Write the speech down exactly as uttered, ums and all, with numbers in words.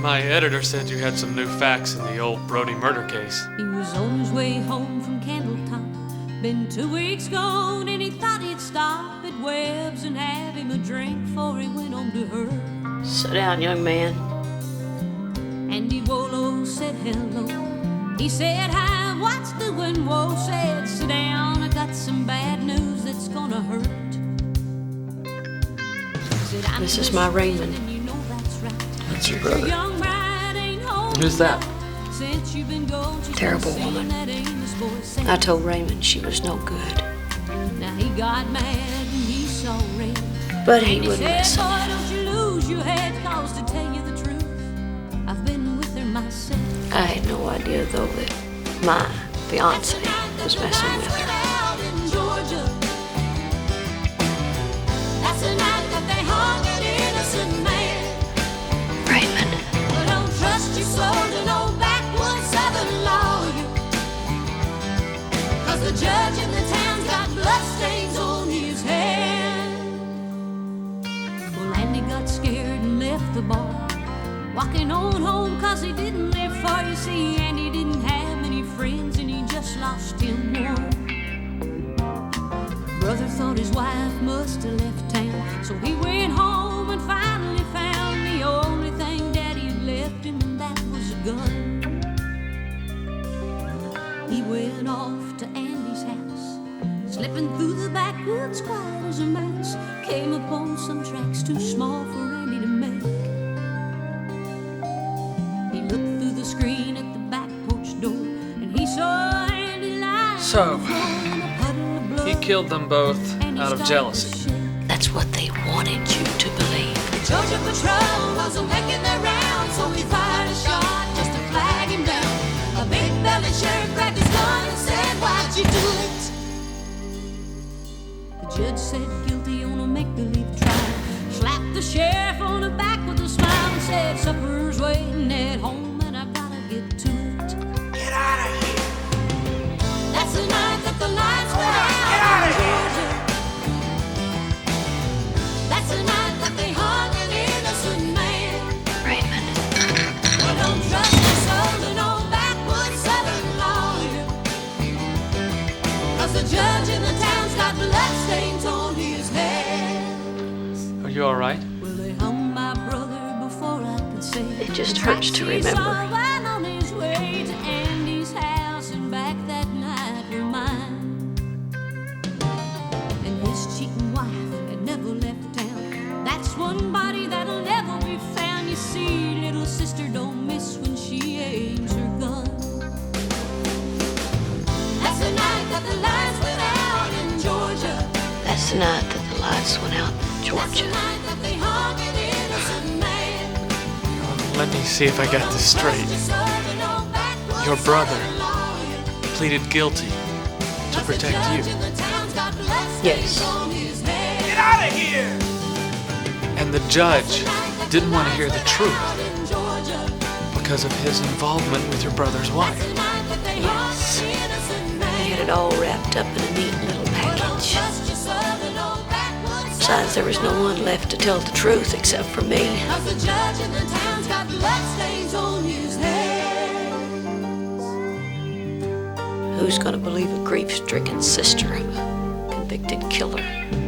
My editor said you had some new facts in the old Brody murder case. He was on his way home from Candletop. Been two weeks gone and he thought he'd stop at Webb's and have him a drink before he went on to her. Sit down, young man. Andy Wolo said hello. He said hi, what's doing? Whoa said sit down, I got some bad news that's gonna hurt. Said, this is my Raymond. You know that's right. That's your brother. Young bride ain't home. Who's that? Since you've been gone, she's Terrible been woman. that Amos voice. I told Raymond she was no good. Now he got mad and he saw Raymond. But he And he wouldn't said, listen. boy, don't you lose your head, cause to tell you the truth, I've been with her myself. I had no idea, though, that my fiance was messing with her. Out in Georgia. That's the night that they hung an innocent man. Raymond. But don't trust your soul to no backwoods southern lawyer, cause the judge in the town's got bloodstains on his hand. Well, Andy got scared and left the bar, walking on home cause he didn't live far. You see, Andy didn't have many friends and he just lost him one. Brother thought his wife must have left town, so he went home and finally found the only thing Daddy had left him, and that was a gun. He went off to Andy's house, slipping through the backwoods quiet as a mouse. Came upon some tracks too small for Andy to make. He looked through the screen at the back porch door, and he saw Andy lying So, on the floor in a puddle of blood. He killed them both And he out of started jealousy. to shake. That's what they wanted you to believe. The Georgia patrol wasn't making their rounds, so he fired a shot just to flag him down. A big belly sheriff grabbed his gun and said, why'd you do it? The judge said guilty on a make-believe trial, slapped the sheriff on the back with a smile and said, supper's waiting at home and I gotta get to it. Get out of here! That's the night that the lights went out Get outta in here! Georgia. That's the night that they hung an innocent man. Raymond. Well, don't trust your soul to no backwoods southern lawyer, cause the judge in the town's got bloodstains on his head. Are you alright? Well, they hung my brother before I could say It just the hurts to taxi remember. saw right on his way to Andy's house and back that night were mine. And his cheating wife had never left town. That's one body that'll never be found. You see, little sister don't miss when she aims her gun. That's the night that the lights went out in Georgia. That's the night that the lights went out in That's the Georgia. night that they hung an innocent man. Let me see if I got this straight. Your brother pleaded guilty to protect you. Yes. Get out of here! And the judge didn't want to hear the truth because of his involvement with your brother's wife. Yes. They had it all wrapped up in a neat little package. Besides, there was no one left to tell the truth except for me. Who's gonna believe a grief-stricken sister of a convicted killer?